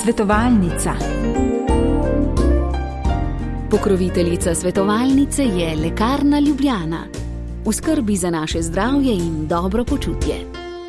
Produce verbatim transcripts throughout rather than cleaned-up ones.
Svetovalnica. Pokroviteljica svetovalnice je Lekarna Ljubljana. V skrbi za naše zdravje in dobro počutje.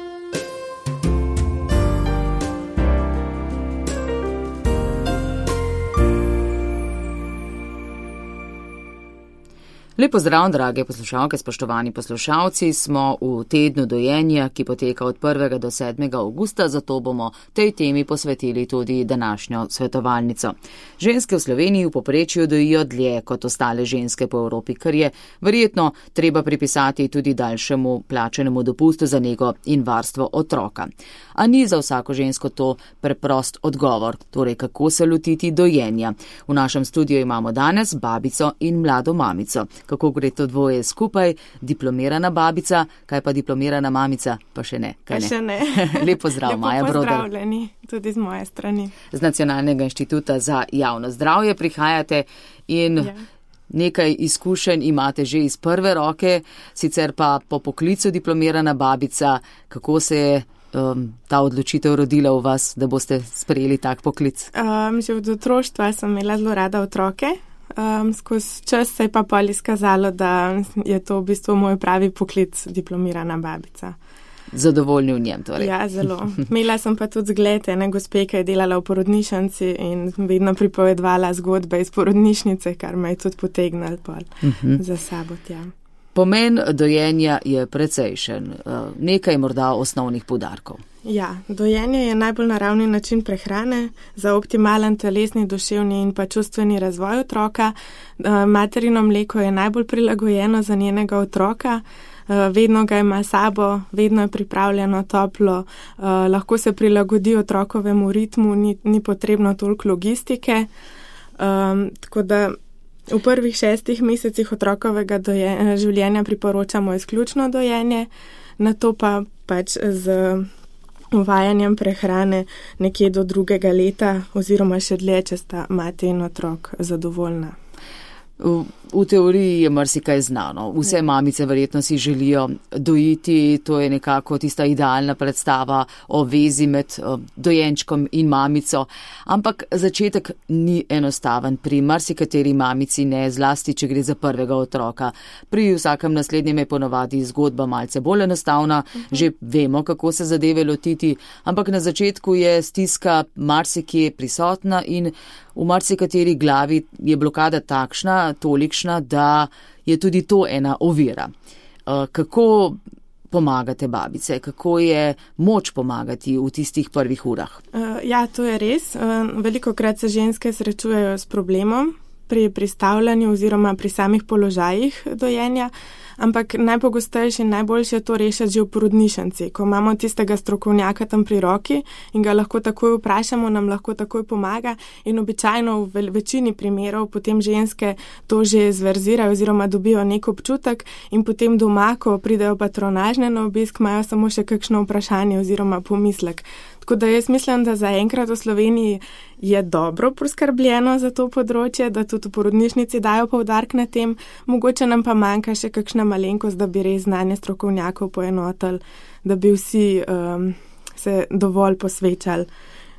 Lep pozdrav, drage poslušalke, spoštovani poslušalci. Smo v tednu dojenja, ki poteka od prvega do sedmega avgusta, zato bomo tej temi posvetili tudi današnjo svetovalnico. Ženske v Sloveniji v povprečju dojijo dlje kot ostale ženske po Evropi, kar je verjetno treba pripisati tudi daljšemu plačenemu dopustu za nego in varstvo otroka. A ni za vsako žensko to preprost odgovor, torej kako se lotiti dojenja. V našem studiu imamo danes babico in mlado mamico. Kako gre to dvoje skupaj, diplomirana babica, kaj pa diplomirana mamica, pa še ne. Pa še ne. Lep pozdrav, Lepo Maja Brodar. pozdravljeni, tudi z moje strani. Z Nacionalnega inštituta za javno zdravje prihajate in ja. Nekaj izkušenj imate že iz prve roke, sicer pa po poklicu diplomirana babica. Kako se je um, ta odločitev rodila v vas, da boste sprejeli tak poklic? Um, že od otroštva sem imela zelo rada otroke. Um, skozi čas se je pa pol izkazalo, da je to v bistvu moj pravi poklic, diplomirana babica. Zadovoljni v njem torej. Ja, zelo. Imela sem pa tudi zgled ene gospe, ki je delala v porodnišnici in vedno pripovedvala zgodbe iz porodnišnice, kar me je tudi potegnilo pol uh-huh. za sabo tja. Pomen dojenja je precejšen. Nekaj morda osnovnih poudarkov. Ja, dojenje je najbolj naravni način prehrane za optimalen telesni, duševni in pa čustveni razvoj otroka. Materino mleko je najbolj prilagojeno za njenega otroka. Vedno ga ima sabo, vedno je pripravljeno toplo, lahko se prilagodi otrokovemu ritmu, ni, ni potrebno toliko logistike. Um, tako da v prvih šestih mesecih otrokovega dojenja, življenja priporočamo izključno dojenje, nato pa pač z uvajanjem prehrane nekje do drugega leta oziroma še dlje, če sta mati in otrok zadovoljna. V, v teoriji je marsikaj znano. Vse mamice verjetno si želijo dojiti, to je nekako tista idealna predstava o vezi med dojenčkom in mamico. Ampak začetek ni enostaven. Pri marsikateri mamici ne, zlasti, če gre za prvega otroka. Pri vsakem naslednjem je ponovadi zgodba malce bolj enostavna, uh-huh. že vemo, kako se zadeve lotiti, ampak na začetku je stiska marsikje prisotna in v marsikateri glavi je blokada takšna, tolikšna, da je tudi to ena ovira. Kako pomagate babice? Kako je moč pomagati v tistih prvih urah? Ja, to je res. Velikokrat se ženske srečujejo s problemom pri pristavljanju oziroma pri samih položajih dojenja, ampak najpogostejši in najboljše je to rešiti že v porodnišnici, ko imamo tistega strokovnjaka tam pri roki in ga lahko takoj vprašamo, nam lahko takoj pomaga in običajno v večini primerov potem ženske to že zverzirajo oziroma dobijo nek občutek in potem doma, ko pridejo patronažne na obisk, imajo samo še kakšno vprašanje oziroma pomislek. Tako da jaz mislim, da zaenkrat v Sloveniji je dobro poskrbljeno za to področje, da tudi v porodnišnici dajo poudarek na tem, mogoče nam pa manjka še kakšna malenkost, da bi res znanje strokovnjakov poenotili, da bi vsi um, se dovolj posvečali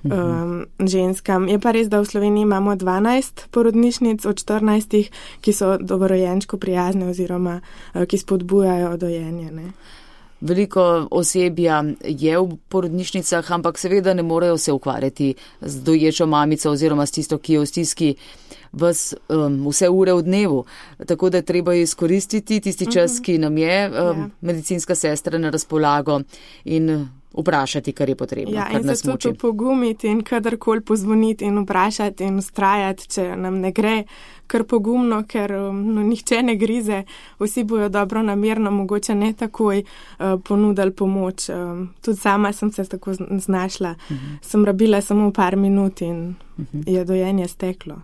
um, ženskam. Je pa res, da v Sloveniji imamo dvanajst porodnišnic od štirinajstih, ki so novorojenčku prijazne oziroma uh, ki spodbujajo dojenje, ne. Veliko osebja je v porodnišnicah, ampak seveda ne morejo se ukvarjati z doječo mamico oziroma s tisto, ki je v stiski vas, um, vse ure v dnevu. Tako da treba izkoristiti tisti čas, ki nam je um, ja. medicinska sestra na razpolago in vprašati, kar je potrebno. Ja, in se tudi pogumiti in kadarkoli pozvoniti in vprašati in ustrajati, če nam ne gre, kar pogumno, ker no, nihče ne grize, vsi bojo dobro namerno, mogoče ne takoj uh, ponudili pomoč. Um, tudi sama sem se tako znašla. Uh-huh. Sem rabila samo par minut in uh-huh. je dojenje steklo.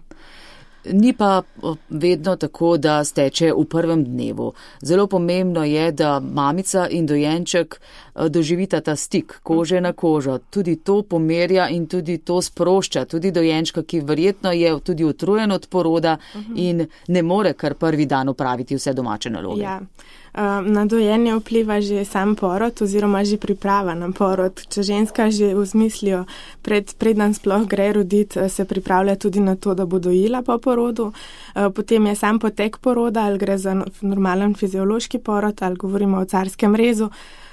Ni pa vedno tako, da steče v prvem dnevu. Zelo pomembno je, da mamica in dojenček doživita ta stik kože na kožo. Tudi to pomerja in tudi to sprošča. Tudi dojenčka, ki verjetno je tudi utrujen od poroda in ne more kar prvi dan opraviti vse domače naloge. Ja. Na dojenje vpliva že sam porod oziroma že priprava na porod. Če ženska že vzmislijo, pred, predem sploh gre roditi, se pripravlja tudi na to, da bo dojila po porodu. Potem je sam potek poroda, ali gre za normalen fiziološki porod, ali govorimo o carskem rezu.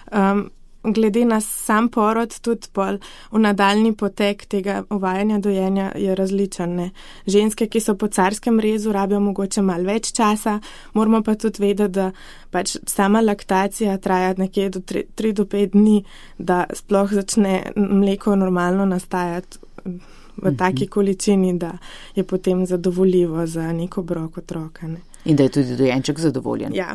Glede na sam porod, tudi pol v nadaljni potek tega uvajanja dojenja je različen. Ne? Ženske, ki so po carskem rezu, rabijo mogoče malo več časa, moramo pa tudi vedeti, da pač sama laktacija traja nekje do tri do pet dni, da sploh začne mleko normalno nastajati v taki količini, da je potem zadovoljivo za nek obrok otroka. Ne? In da je tudi dojenček zadovoljen. Ja.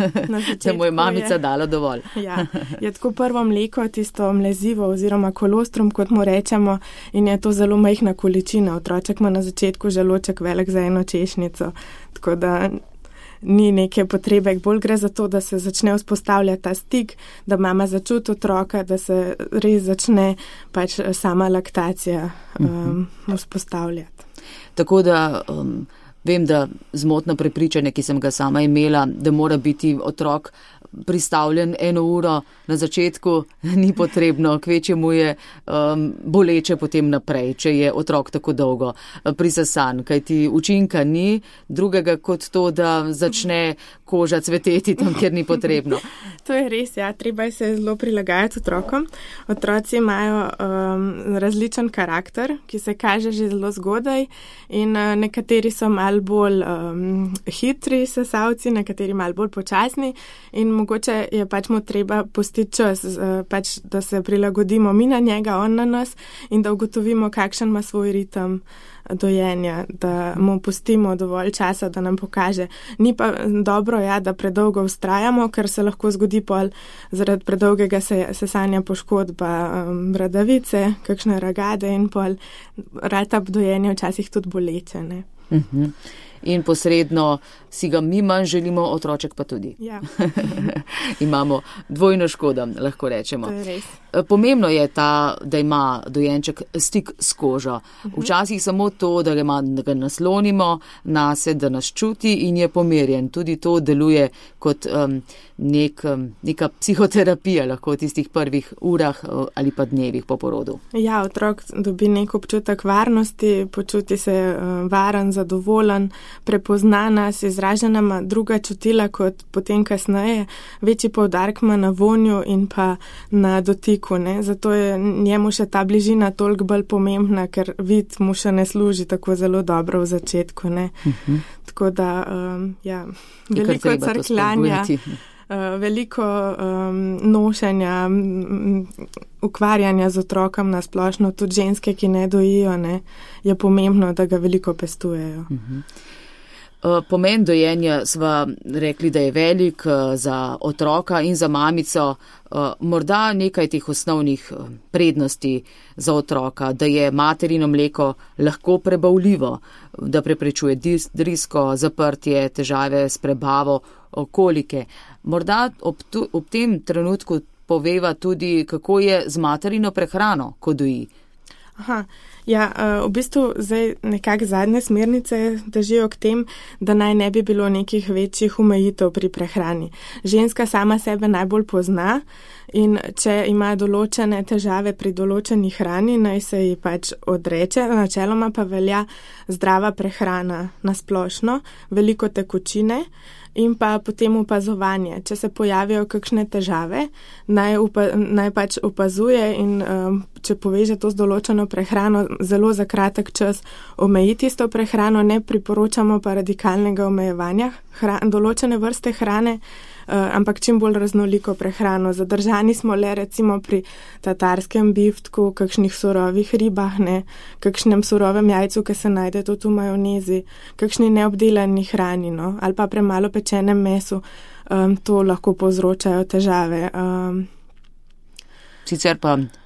Da mu je mamica je, dala dovolj. Ja, je tako prvo mleko, tisto mlezivo oziroma kolostrum, kot mu rečemo, in je to zelo majhna količina. Otroček ima na začetku želoček velik za eno češnjico, tako da ni neke potrebe. Bolj gre za to, da se začne vzpostavljati ta stik, da mama začuti otroka, da se res začne pač sama laktacija um, vzpostavljati. Tako da um, vem, da zmotno prepričanje, ki sem ga sama imela, da mora biti otrok pristavljen eno uro na začetku, ni potrebno, kvečemu je um, boleče potem naprej, če je otrok tako dolgo prisesan, kajti učinka ni drugega kot to, da začne koža cveteti tam, kjer ni potrebno. To je res, ja, treba se zelo prilagajati otrokom. Otroci imajo um, različen karakter, ki se kaže že zelo zgodaj in uh, nekateri so malo bolj um, hitri sesalci, nekateri malo bolj počasni in mogoče je pač mu treba pustiti čas, pač, da se prilagodimo mi na njega, on na nas in da ugotovimo, kakšen ima svoj ritem dojenja, da mu pustimo dovolj časa, da nam pokaže. Ni pa dobro, ja, da predolgo vztrajamo, ker se lahko zgodi pol zaradi predolgega sesanja poškodba um, bradavice, kakšne ragade in pol rata dojenja včasih tudi boleče. Ne? Uh-huh. In posredno si ga mi manj želimo, otroček pa tudi. Ja. Imamo dvojno škodo, lahko rečemo. To je res. Pomembno je ta, da ima dojenček stik s kožo. Včasih samo to, da ga, ima, da ga naslonimo na se, da nas čuti in je pomirjen. Tudi to deluje kot um, nek, um, neka psihoterapija lahko v tistih prvih urah ali pa dnevih po porodu. Ja, otrok dobi nek občutek varnosti, počuti se uh, varen, zadovoljen, prepoznana, se izražena ima druga čutila kot potem kasneje, večji poudarek ima na vonju in pa na dotiku, ne? Zato je njemu še ta bližina toliko bolj pomembna, ker vid mu še ne služi tako zelo dobro v začetku, ne? Uh-huh. Tako da, um, ja, veliko crkljanja, uh, veliko um, nošenja, um, ukvarjanja z otrokom na splošno, tudi ženske, ki ne dojijo, ne, je pomembno, da ga veliko pestujejo. Uh-huh. Pomen dojenja sva rekli, da je velik za otroka in za mamico. Morda nekaj teh osnovnih prednosti za otroka, da je materino mleko lahko prebavljivo, da preprečuje drisko, zaprtje, težave s prebavo, kolike. Morda ob, tu, ob tem trenutku poveva tudi, kako je z materino prehrano, ko doji. Aha, ja, v bistvu zdaj nekak zadnje smernice držijo k tem, da naj ne bi bilo nekih večjih omejitev pri prehrani. Ženska sama sebe najbolj pozna in če ima določene težave pri določeni hrani, naj se ji pač odreče. Načeloma pa velja zdrava prehrana na splošno, veliko tekočine in pa potem opazovanje. Če se pojavijo kakšne težave, naj, upa, naj pač opazuje in um, če poveže to z določeno prehrano, zelo za kratek čas omejiti s to prehrano, ne priporočamo pa radikalnega omejevanja hran, določene vrste hrane, uh, ampak čim bolj raznoliko prehrano. Zadržani smo le recimo pri tatarskem biftku, kakšnih surovih ribah, ne, kakšnem surovem jajcu, ki se najde tudi v majonezi, kakšni neobdelani hrani, no, ali pa premalo pečenem mesu, um, to lahko povzročajo težave. Um, Sicer pa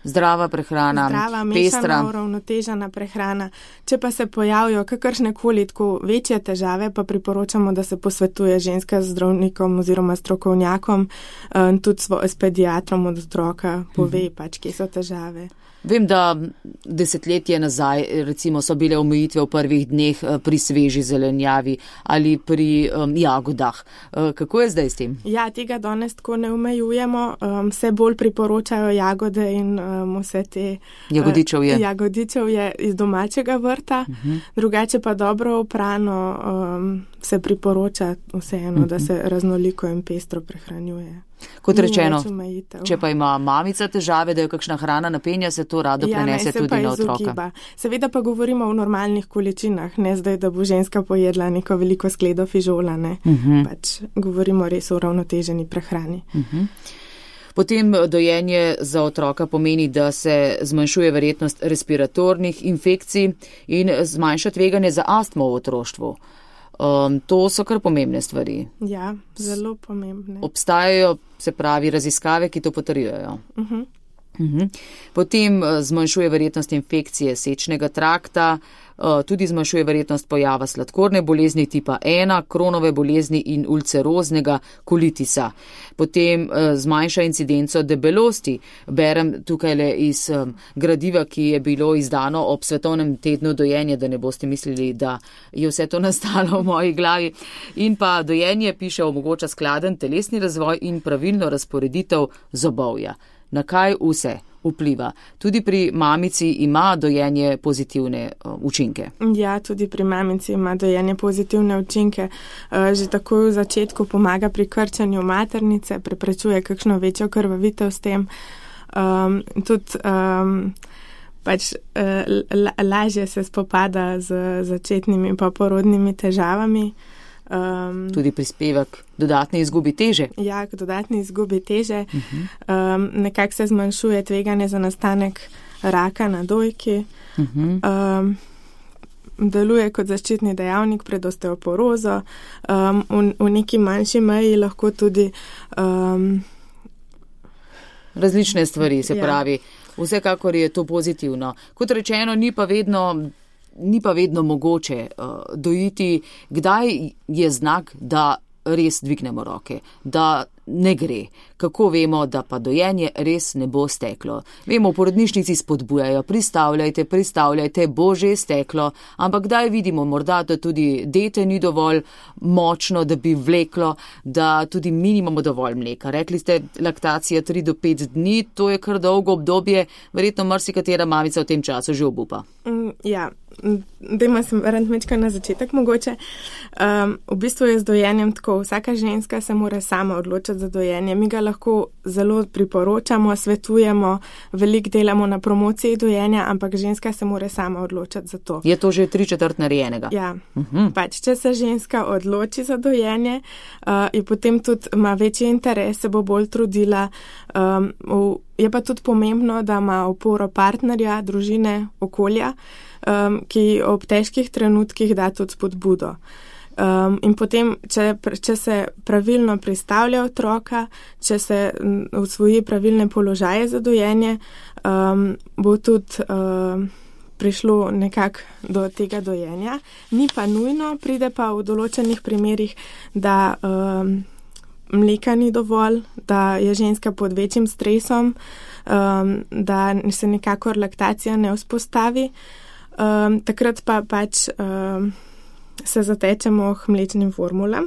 Zdrava prehrana, Zdrava, pestra. mešana, uravnotežena prehrana. Če pa se pojavijo kakršnekoli tako večje težave, pa priporočamo, da se posvetuje ženska z zdravnikom oziroma strokovnjakom, tudi s pediatrom od otroka pove, mhm. pač, kje so težave. Vem, da desetletje nazaj recimo so bile omejitve v prvih dneh pri sveži zelenjavi ali pri um, jagodah. Uh, kako je zdaj s tem? Ja, tega danes tako ne omejujemo. Um, vse bolj priporočajo jagode in um, vse te jagodičevje. Uh, jagodičevje iz domačega vrta. Uh-huh. Drugače pa dobro oprano um, se priporoča vseeno, uh-huh. da se raznoliko in pestro prehranjuje. Kot rečeno, če pa ima mamica težave, da jo kakšna hrana napenja, se to rado ja, prenese tudi na otroka. Izogiba. Seveda pa govorimo o normalnih količinah, ne zdaj, da bo ženska pojedla neko veliko skledo fižola, ne. Uh-huh. Pač govorimo res o ravnoteženi prehrani. Uh-huh. Potem dojenje za otroka pomeni, da se zmanjšuje verjetnost respiratornih infekcij in zmanjša tveganje za astmo v otroštvu. Um, to so kar pomembne stvari. Ja, zelo pomembne. Obstajajo, se pravi, raziskave, ki to potrjujejo. Uh-huh. Uh-huh. Potem uh, zmanjšuje verjetnost infekcije sečnega trakta, uh, tudi zmanjšuje verjetnost pojava sladkorne bolezni tipa ena, kronove bolezni in ulceroznega kolitisa. Potem uh, zmanjša incidenco debelosti. Berem tukaj le iz um, gradiva, ki je bilo izdano ob svetovnem tednu dojenja, da ne boste mislili, da je vse to nastalo v moji glavi. In pa dojenje, piše, omogoča skladen telesni razvoj in pravilno razporeditev zobovja. Na kaj vse vpliva? Tudi pri mamici ima dojenje pozitivne uh, učinke. Ja, tudi pri mamici ima dojenje pozitivne učinke. Uh, že takoj v začetku pomaga pri krčanju maternice, preprečuje kakšno večjo krvavitev s tem. Um, tudi um, pač uh, la, lažje se spopada z začetnimi pa porodnimi težavami. Um, tudi prispevek dodatne izgubi teže. Ja, k dodatni izgubi teže. Uh-huh. Um, nekako se zmanjšuje tveganje za nastanek raka na dojki. Uh-huh. Um, deluje kot zaščitni dejavnik pred osteoporozo. Um, v, v neki manjši meji lahko tudi um, različne stvari, se ja. pravi. Vsekakor je to pozitivno. Kot rečeno, ni pa vedno Ni pa vedno mogoče uh, dojiti, kdaj je znak, da res dvignemo roke, da ne gre. Kako vemo, da pa dojenje res ne bo steklo? Vemo, v porodnišnici spodbujajo, pristavljajte, pristavljajte, bo že steklo, ampak kdaj vidimo morda, da tudi dete ni dovolj močno, da bi vleklo, da tudi mi nimamo dovolj mleka. Rekli ste, laktacija tri do pet dni, to je kar dolgo obdobje, verjetno marsikatera mamica v tem času že obupa. Mm, ja. Dajmo se vrniti mečka na začetek mogoče. Um, v bistvu je z dojenjem tako, vsaka ženska se mora sama odločiti za dojenje. Mi ga lahko zelo priporočamo, svetujemo, veliko delamo na promociji dojenja, ampak ženska se mora sama odločiti za to. Je to že tri četrt narejenega? Ja, uh-huh. pač, če se ženska odloči za dojenje, uh, in potem tudi ima večji interes, se bo bolj trudila. Um, v, je pa tudi pomembno, da ima oporo partnerja, družine, okolja, Um, ki ob težkih trenutkih da tudi spodbudo. Um, in potem, če, če se pravilno pristavlja otroka, če se usvoji pravilne položaje za dojenje, um, bo tudi um, prišlo nekako do tega dojenja. Ni pa nujno, pride pa v določenih primerih, da um, mleka ni dovolj, da je ženska pod večjim stresom, um, da se nekakor laktacija ne vzpostavi. Um, takrat pa pač um, se zatečemo k mlečnim formulam,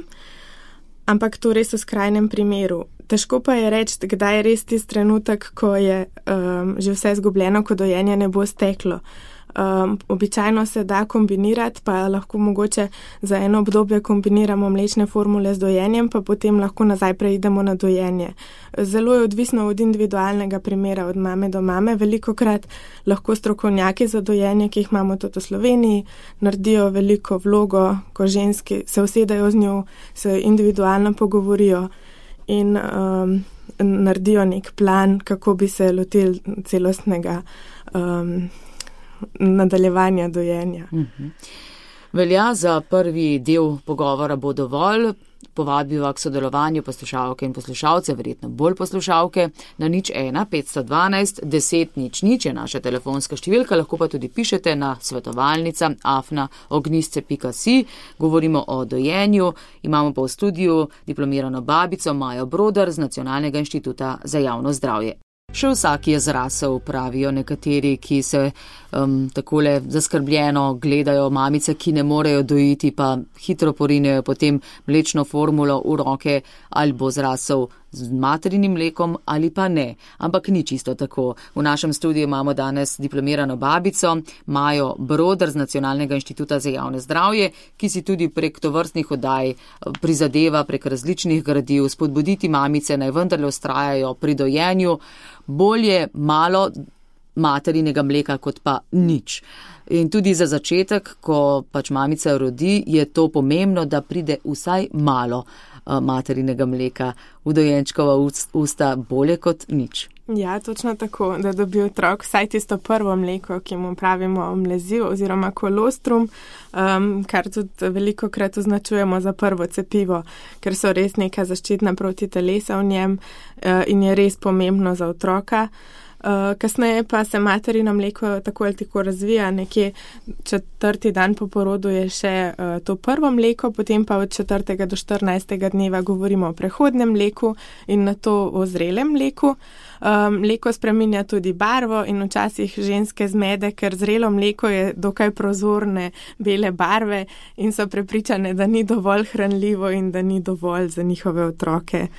ampak to res v skrajnem primeru. Težko pa je reči, kdaj je res tisti trenutek, ko je um, že vse izgubljeno, ko dojenje ne bo steklo. Um, običajno se da kombinirati, pa lahko mogoče za eno obdobje kombiniramo mlečne formule z dojenjem, pa potem lahko nazaj preidemo na dojenje. Zelo je odvisno od individualnega primera, od mame do mame. Velikokrat lahko strokovnjaki za dojenje, ki jih imamo tudi v Sloveniji, naredijo veliko vlogo, ko ženski se usedajo z njo, se individualno pogovorijo in um, naredijo nek plan, kako bi se lotili celostnega um, nadaljevanja dojenja. Mhm. Velja za prvi del pogovora bo dovolj. povabiva k sodelovanju poslušalke in poslušalce, verjetno bolj poslušalke, na nič ena petsto dvanajst deset nič nič je naša telefonska številka, lahko pa tudi pišete na svetovalnica afna ognjisce pika si. Govorimo o dojenju, imamo pa v studiu diplomirano babico Majo Brodar z Nacionalnega inštituta za javno zdravje. Še vsak je zrasel, pravijo nekateri, ki se um, takole zaskrbljeno gledajo mamice, ki ne morejo dojiti, pa hitro porinejo potem mlečno formulo v roke, ali bo zrasel z materinim mlekom ali pa ne. Ampak ni čisto tako. V našem studiu imamo danes diplomirano babico Majo Brodar z Nacionalnega inštituta za javno zdravje, ki si tudi prek tovrstnih oddaj prizadeva prek različnih gradiv spodbuditi mamice, naj vendarle vztrajajo pri dojenju. Bolje malo materinega mleka kot pa nič. In tudi za začetek, ko pač mamica rodi, je to pomembno, da pride vsaj malo materinega mleka v dojenčkova usta, bolje kot nič. Ja, točno tako, da dobi otrok vsaj tisto prvo mleko, ki mu pravimo mleziv oziroma kolostrum, um, kar tudi veliko krat označujemo za prvo cepivo, ker so res neka zaščitna protitelesa v njem uh, in je res pomembno za otroka. Uh, kasneje pa se materino mleko tako ali tako razvija, nekje četrti dan po porodu je še uh, to prvo mleko, potem pa od četrtega do štirinajstega dneva govorimo o prehodnem mleku in na to o zrelem mleku. Um, mleko spreminja tudi barvo in včasih ženske zmede, ker zrelo mleko je dokaj prozorne bele barve in so prepričane, da ni dovolj hranljivo in da ni dovolj za njihove otroke.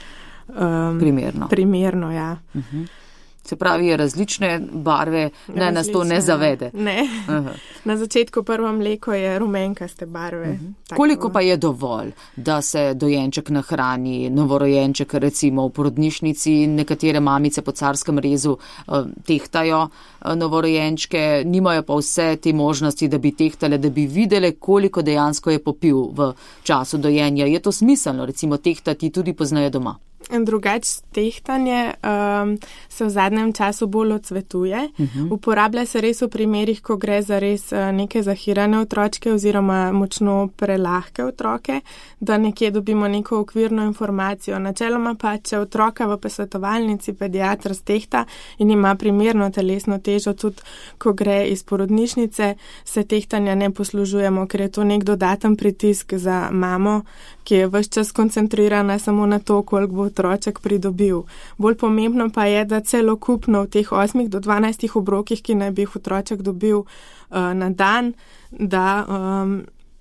Um, primerno. Primerno, ja. Uh-huh. Se pravi, je različne barve, naj nas to ne zavede. Ne. Na začetku prvo mleko je rumenkaste barve. Uh-huh. Koliko pa je dovolj, da se dojenček nahrani, novorojenček recimo v porodnišnici, nekatere mamice po carskem rezu uh, tehtajo uh, novorojenčke, nimajo pa vse te možnosti, da bi tehtale, da bi videle, koliko dejansko je popil v času dojenja. Je to smiselno, recimo tehtati tudi poznaje doma? Drugač tehtanje um, se v zadnjem času bolj odsvetuje. Uh-huh. Uporablja se res v primerih, ko gre za res uh, neke zahirane otročke oziroma močno prelahke otroke, da nekje dobimo neko okvirno informacijo. Načeloma pa, če otroka v posvetovalnici pediatra stehta in ima primerno telesno težo, tudi ko gre iz porodnišnice, se tehtanja ne poslužujemo, ker je to nek dodaten pritisk za mamo, ki je ves čas koncentrirana samo na to, koliko bo otroček pridobil. Bolj pomembno pa je, da celokupno v teh osmih do dvanajstih obrokih, ki naj bi jih otroček dobil uh, na dan, da um,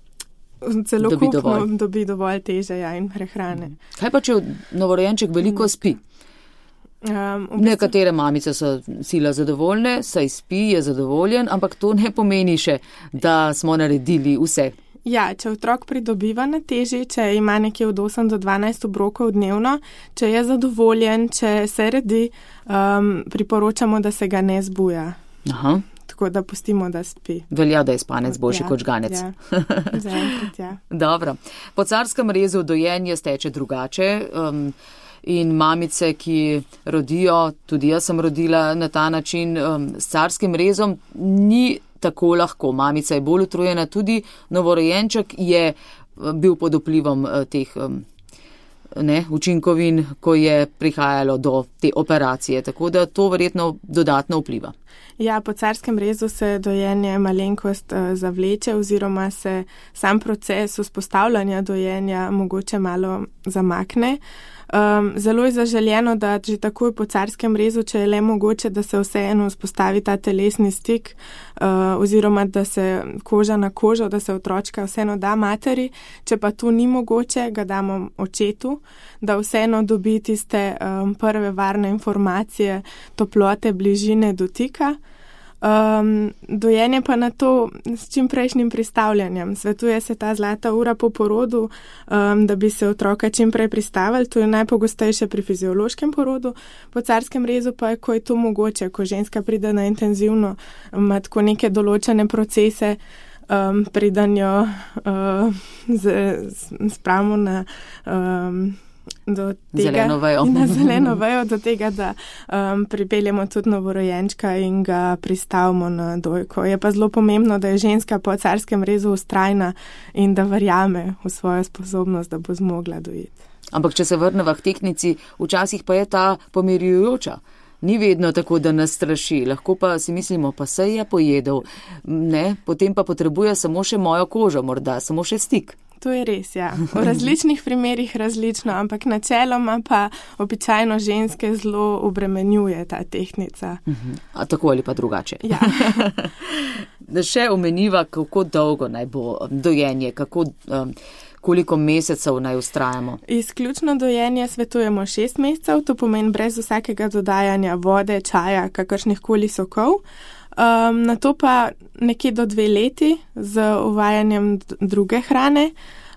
celokupno dobi dovolj, dobi dovolj teže ja, in prehrane. Kaj pa, če novorojenček veliko spi? Um, bistvu... Nekatere mamice so sila zadovoljne, saj spi, je zadovoljen, ampak to ne pomeni še, da smo naredili vse. Ja, če otrok pridobiva na teži, če ima nekje od osem do dvanajst obrokov dnevno, če je zadovoljen, če se redi, um, priporočamo, da se ga ne zbuja. Aha. Tako da pustimo, da spi. Velja, da je spanec boljši ja, kot žganec. Ja, zaenkrat, ja. Dobro. Po carskem rezu dojenje steče drugače. Um, In mamice, ki rodijo, tudi jaz sem rodila na ta način um, s carskim rezom, ni tako lahko. Mamica je bolj utrujena, tudi novorojenček je bil pod vplivom uh, teh um, ne, učinkovin, ko je prihajalo do te operacije. Tako da to verjetno dodatno vpliva. Ja, po carskem rezu se dojenje malenkost uh, zavleče oziroma se sam proces vzpostavljanja dojenja mogoče malo zamakne. Um, zelo je zaželjeno, da že takoj po carskem rezu, če je le mogoče, da se vseeno vzpostavi ta telesni stik uh, oziroma da se koža na kožo, da se otročka vseeno da materi. Če pa to ni mogoče, ga damo očetu, da vseeno dobi tiste um, prve varne informacije, toplote, bližine, dotika. Um, dojenje pa na to s čim prejšnjim pristavljanjem. Svetuje se ta zlata ura po porodu, um, da bi se otroka čim prej pristavili. To je najpogostejše pri fiziološkem porodu. Po carskem rezu pa je, ko je to mogoče, ko ženska pride na intenzivno, ima tako neke določene procese, um, pridanjo uh, spravimo na, um, do tega, zeleno vejo. na zeleno vejo, do tega, da um, pripeljemo tudi novorojenčka in ga pristavimo na dojko. Je pa zelo pomembno, da je ženska po carskem rezu ustrajna in da verjame v svojo sposobnost, da bo zmogla dojiti. Ampak, če se vrneva k tehnici, včasih pa je ta pomirjujoča. Ni vedno tako, da nas straši. Lahko pa si mislimo, pa se je pojedel. Ne, potem pa potrebuje samo še mojo kožo, morda samo še stik. To je res, ja. V različnih primerih različno, ampak načeloma pa običajno ženske zelo obremenjuje ta tehnica. Uh-huh. A tako ali pa drugače. Ja. Da še omeniva, kako dolgo naj bo dojenje, kako, um, koliko mesecev naj ustrajamo. Izključno dojenje svetujemo šest mesecev, to pomeni brez vsakega dodajanja vode, čaja, kakršnih koli sokov. Um, na to pa nekje do dve leti z uvajanjem druge hrane.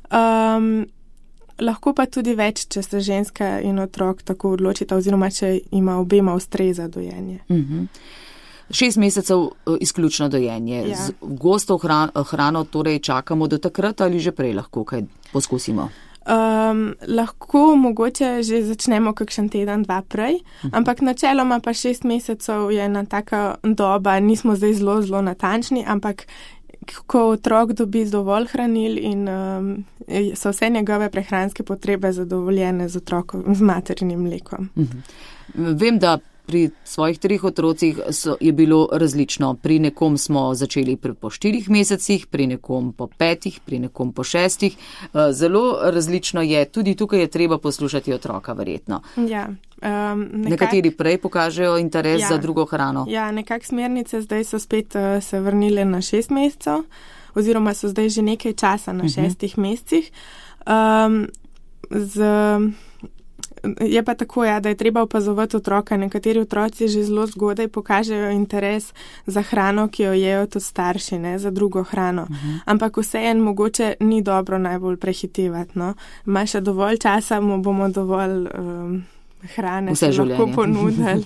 Um, lahko pa tudi več, če se ženska in otrok tako odločita oziroma če ima obema ustreza dojenje. Uh-huh. Šest mesecev izključno dojenje. Ja. Z gosto hrano torej čakamo do takrat ali že prej lahko kaj poskusimo? Um, lahko mogoče že začnemo kakšen teden, dva prej, uh-huh. ampak načeloma pa šest mesecev je ena taka doba, nismo zdaj zelo, zelo natančni, ampak ko otrok dobi dovolj hranil in um, so vse njegove prehranske potrebe zadovoljene z otrokom, z materinim mlekom. Uh-huh. Vem, da pri svojih treh otrocih so, je bilo različno. Pri nekom smo začeli pri, po štirih mesecih, pri nekom po petih, pri nekom po šestih. Zelo različno je. Tudi tukaj je treba poslušati otroka, verjetno. Ja, um, nekak, Nekateri prej pokažejo interes ja, za drugo hrano. Ja, nekak smernice zdaj so spet uh, se vrnile na šest mesecev, oziroma so zdaj že nekaj časa na uh-huh. šestih mesecih. Um, z... Je pa tako, ja, da je treba opazovati otroka. Nekateri otroci že zelo zgodaj pokažejo interes za hrano, ki jo jejo tudi starši, ne, za drugo hrano. Uh-huh. Ampak vseeno mogoče ni dobro najbolj prehitevati. No. Ima še dovolj časa, mu bomo dovolj um, hrane vse lahko ponudili.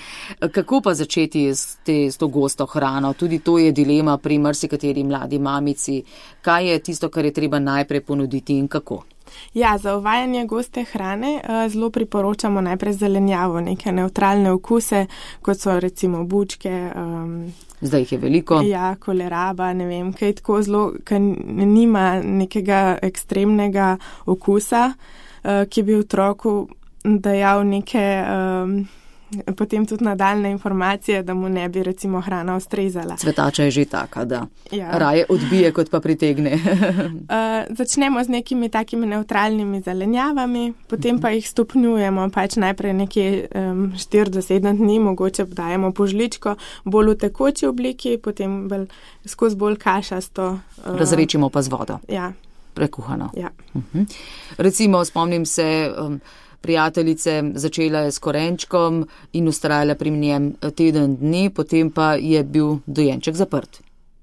Kako pa začeti s, te, s to gosto hrano? Tudi to je dilema pri marsikateri mladi mamici. Kaj je tisto, kar je treba najprej ponuditi in kako? Ja, za uvajanje goste hrane uh, zelo priporočamo najprej zelenjavo, neke neutralne okuse, kot so recimo bučke. Um, Zdaj jih je veliko. Ja, koleraba, ne vem, kaj tako zelo, kaj nima nekega ekstremnega okusa, uh, ki bi otroku dajal neke... Um, potem tudi nadaljne informacije, da mu ne bi recimo hrana ustrezala. Cvetača je že taka, da ja. raje odbije, kot pa pritegne. uh, začnemo z nekimi takimi neutralnimi zelenjavami, potem pa jih stopnjujemo, pač najprej nekje um, štiri do sedem dni, mogoče dajemo po žličko, bolj v tekoči obliki, potem bolj, skozi bolj kašasto. Uh, Razrečimo pa z vodo. Ja. Prekuhano. Ja. Uh-huh. Recimo, spomnim se... Um, Prijateljice začela je s korenčkom in ustrajala pri njem teden dni, potem pa je bil dojenček zaprt.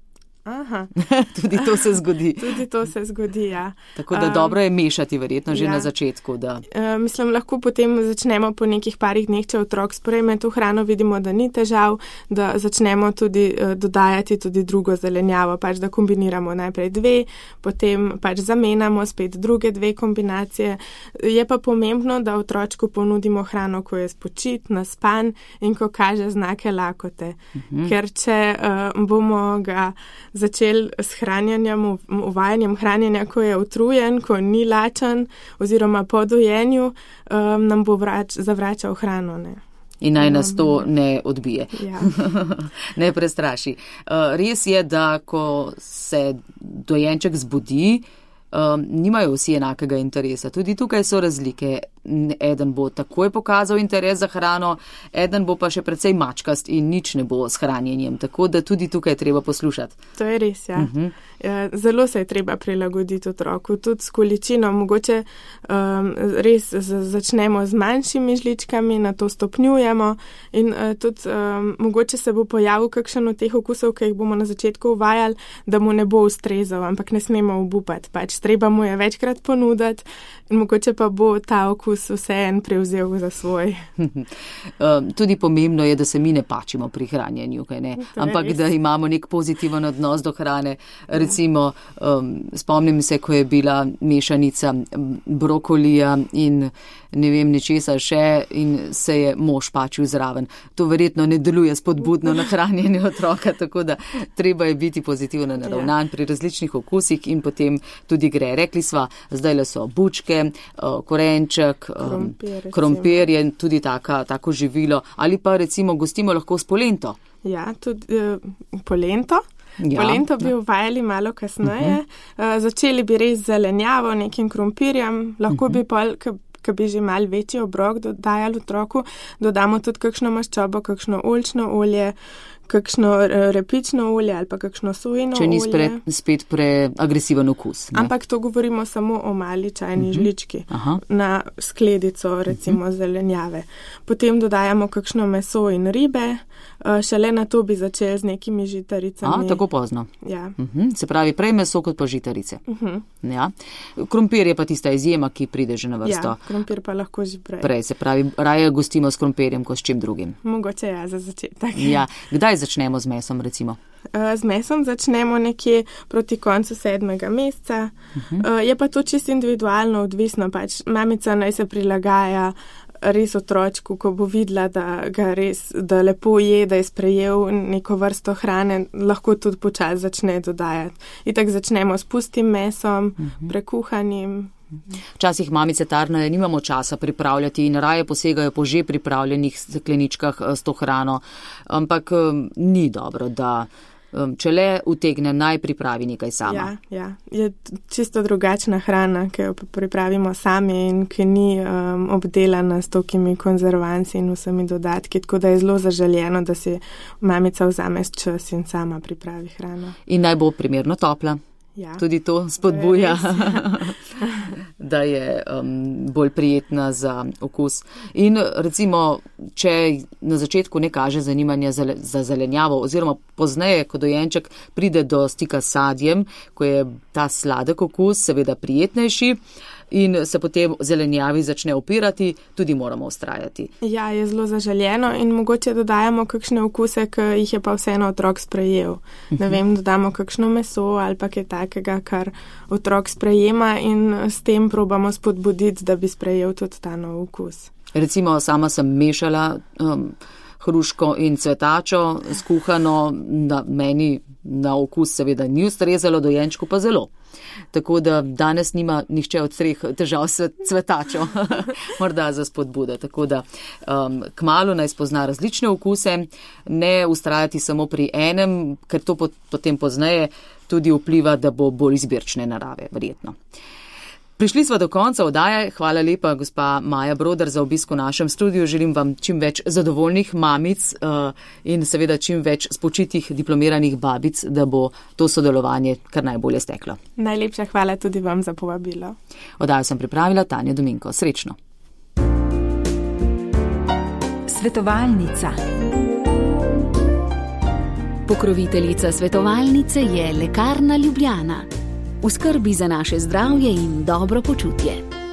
Aha. Tudi to se zgodi. Tudi to se zgodi, ja. Tako da um, dobro je mešati, verjetno že ja. na začetku. Da... Uh, mislim, lahko potem začnemo po nekih parih dneh, če otrok sprejme to hrano, vidimo, da ni težav, da začnemo tudi uh, dodajati tudi drugo zelenjavo, pač da kombiniramo najprej dve, potem pač zamenjamo spet druge dve kombinacije. Je pa pomembno, da otročku ponudimo hrano, ko je spočit, naspan in ko kaže znake lakote. Uh-huh. Ker če uh, bomo ga začeli s hranjenjem, uvajanjem hranjenja, ko je utrujen, ko ni lačen oziroma po dojenju, um, nam bo vrač, zavračal hrano. Ne. In naj nas to ne odbije. Ja. Ne prestraši. Uh, res je, da ko se dojenček zbudi, um, nimajo vsi enakega interesa. Tudi tukaj so razlike. Eden bo takoj pokazal interes za hrano, eden bo pa še precej mačkast in nič ne bo s hranjenjem. Tako da tudi tukaj treba poslušati. To je res, ja. Uh-huh. Zelo se je treba prilagoditi otroku, tudi s količino. Mogoče um, res z, začnemo z manjšimi žličkami, na to stopnjujemo in uh, tudi um, mogoče se bo pojavil kakšen od teh okusov, ki jih bomo na začetku uvajali, da mu ne bo ustrezal, ampak ne smemo obupati. Pač treba mu je večkrat ponuditi in mogoče pa bo ta okus okus vse en prevzel za svoj. Tudi pomembno je, da se mi ne pačimo pri hranjenju, kaj ne? Ampak da imamo nek pozitiven odnos do hrane. Recimo, um, spomnim se, ko je bila mešanica brokolija in ne vem, nečesa še in se je mož pačil zraven. To verjetno ne deluje spodbudno na hranjenje otroka, tako da treba je biti pozitivno naravnan pri različnih okusih in potem tudi gre. Rekli sva, zdaj le so bučke, korenček, krompir, krompir je tudi taka, tako živilo. Ali pa recimo gostimo lahko s polento. Ja, tudi uh, polento. Ja, polento bi uvajali malo kasneje. Uh-huh. Uh, začeli bi res z zelenjavo, nekim krompirjem. Lahko uh-huh. bi pol, ki bi že malo večji obrok dodajali otroku, dodamo tudi kakšno maščobo, kakšno oljčno olje, kakšno repično olje ali pa kakšno sojino olje. Če ni spred, spet preagresiven okus. Ne? Ampak to govorimo samo o mali čajni uh-huh. žlički. Aha. Na skledico recimo uh-huh. zelenjave. Potem dodajamo kakšno meso in ribe, šele na to bi začeli z nekimi žitaricami. A, tako pozno. Ja. Uh-huh. Se pravi, prej meso kot pa žitarice. Uh-huh. Ja. Krompir je pa tista izjema, ki pride že na vrsto. Ja, krompir pa lahko že prej. Prej, se pravi, raje gostimo s krompirjem kot s čim drugim. Mogoče ja, za začetek. Ja. Kdaj začnemo z mesom, recimo? Z mesom začnemo nekje proti koncu sedmega meseca. Uh-huh. Je pa to čisto individualno odvisno. Pač mamica naj se prilagaja res otročku, ko bo videla, da ga res, da lepo je, da je sprejel neko vrsto hrane, lahko tudi počas začne dodajati. Itak začnemo s pustim mesom, uh-huh. prekuhanim. Včasih mamice tarnajo, nimamo časa pripravljati in raje posegajo po že pripravljenih stekleničkah s to hrano, ampak ni dobro, da če le utegne, naj pripravi nekaj sama. Ja, ja. Je čisto drugačna hrana, ki jo pripravimo sami in ki ni um, obdelana s tokimi konzervanci in vsemi dodatki, tako da je zelo zaželjeno, da si mamica vzame čas in sama pripravi hrano. In naj bo primerno topla. Ja. Tudi to spodbuja, da je um, bolj prijetna za okus. In recimo, če na začetku ne kaže zanimanja za, za zelenjavo oziroma pozneje, ko dojenček pride do stika s sadjem, ko je ta sladek okus seveda prijetnejši in se potem zelenjavi začne opirati, tudi moramo ustrajati. Ja, je zelo zaželjeno in mogoče dodajamo kakšne okuse, ki jih je pa vseeno otrok sprejel. Ne vem, dodamo kakšno meso ali pa kaj takega, kar otrok sprejema in s tem probamo spodbuditi, da bi sprejel tudi ta nov okus. Recimo, sama sem mešala um, hruško in cvetačo skuhano, na meni na okus seveda ni ustrezalo, dojenčku pa zelo. Tako da danes nima nihče od treh težav s cvetačo, morda za spodbudo. Tako da um, kmalu naj spozna različne okuse, ne ustrajati samo pri enem, ker to potem pozneje tudi vpliva, da bo bolj izbirčne narave, verjetno. Prišli smo do konca oddaje. Hvala lepa, gospa Maja Brodar, za obisk v našem studiu. Želim vam čim več zadovoljnih mamic uh, in seveda čim več spočitih diplomiranih babic, da bo to sodelovanje kar najbolje steklo. Najlepša hvala tudi vam za povabilo. Oddajo sem pripravila Tanja Dominko. Srečno. Svetovalnica. Pokroviteljica svetovalnice je Lekarna Ljubljana. V skrbi za naše zdravje in dobro počutje.